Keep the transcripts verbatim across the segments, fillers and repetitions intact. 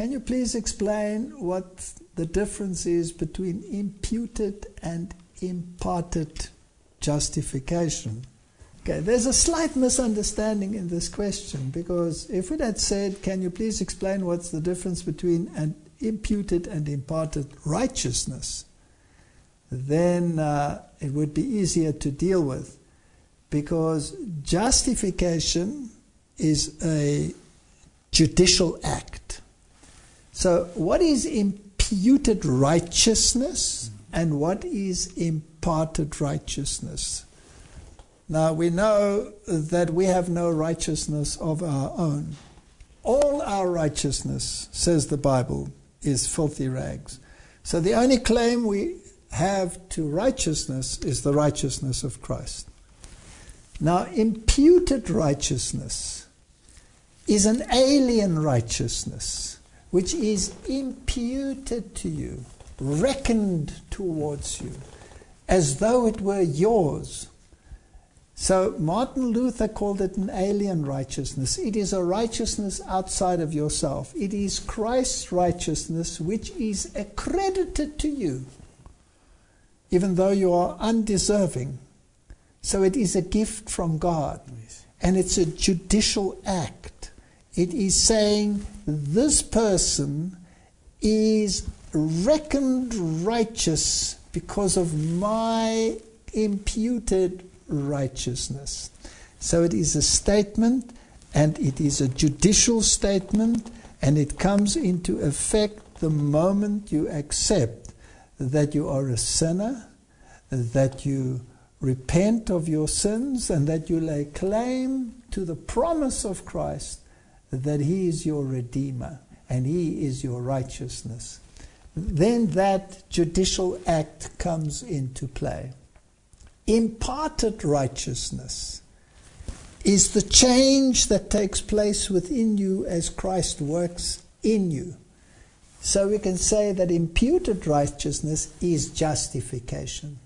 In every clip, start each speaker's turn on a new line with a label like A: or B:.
A: can you please explain what the difference is between imputed and imparted justification? Okay, there's a slight misunderstanding in this question, because if it had said, can you please explain what's the difference between an imputed and imparted righteousness, then uh, it would be easier to deal with, because justification is a judicial act. So what is imputed righteousness and what is imparted righteousness? Now we know that we have no righteousness of our own. All our righteousness, says the Bible, is filthy rags. So the only claim we have to righteousness is the righteousness of Christ. Now, imputed righteousness is an alien righteousness, which is imputed to you, reckoned towards you, as though it were yours. So Martin Luther called it an alien righteousness. It is a righteousness outside of yourself. It is Christ's righteousness which is accredited to you, even though you are undeserving. So it is a gift from God. Yes. And it's a judicial act. It is saying this person is reckoned righteous because of my imputed righteousness. So it is a statement, and it is a judicial statement, and it comes into effect the moment you accept that you are a sinner, that you repent of your sins, and that you lay claim to the promise of Christ that He is your Redeemer and He is your righteousness. Then that judicial act comes into play. Imparted righteousness is the change that takes place within you as Christ works in you. So we can say that imputed righteousness is justification.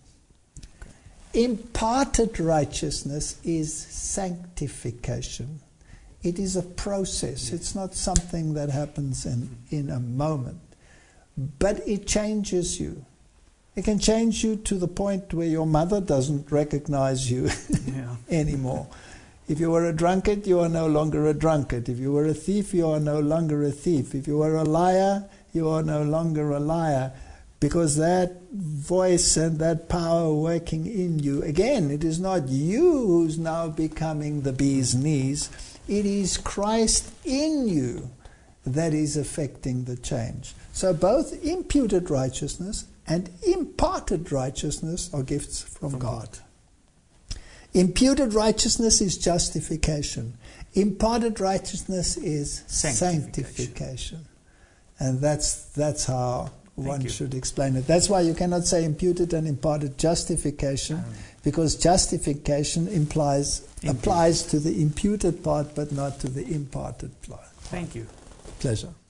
A: Okay. Imparted righteousness is sanctification. It is a process. It's not something that happens in, in a moment. But it changes you. It can change you to the point where your mother doesn't recognize you yeah. anymore. If you were a drunkard, you are no longer a drunkard. If you were a thief, you are no longer a thief. If you were a liar, you are no longer a liar. Because that voice and that power working in you, again, it is not you who's now becoming the bee's knees. It is Christ in you that is affecting the change. So both imputed righteousness and imparted righteousness are gifts from, from God. God. Imputed righteousness is justification. Imparted righteousness is sanctification. sanctification. And that's that's how Thank one you. should explain it. That's why you cannot say imputed and imparted justification, um, because justification implies imputed. applies to the imputed part, but not to the imparted part.
B: Thank you.
A: Pleasure.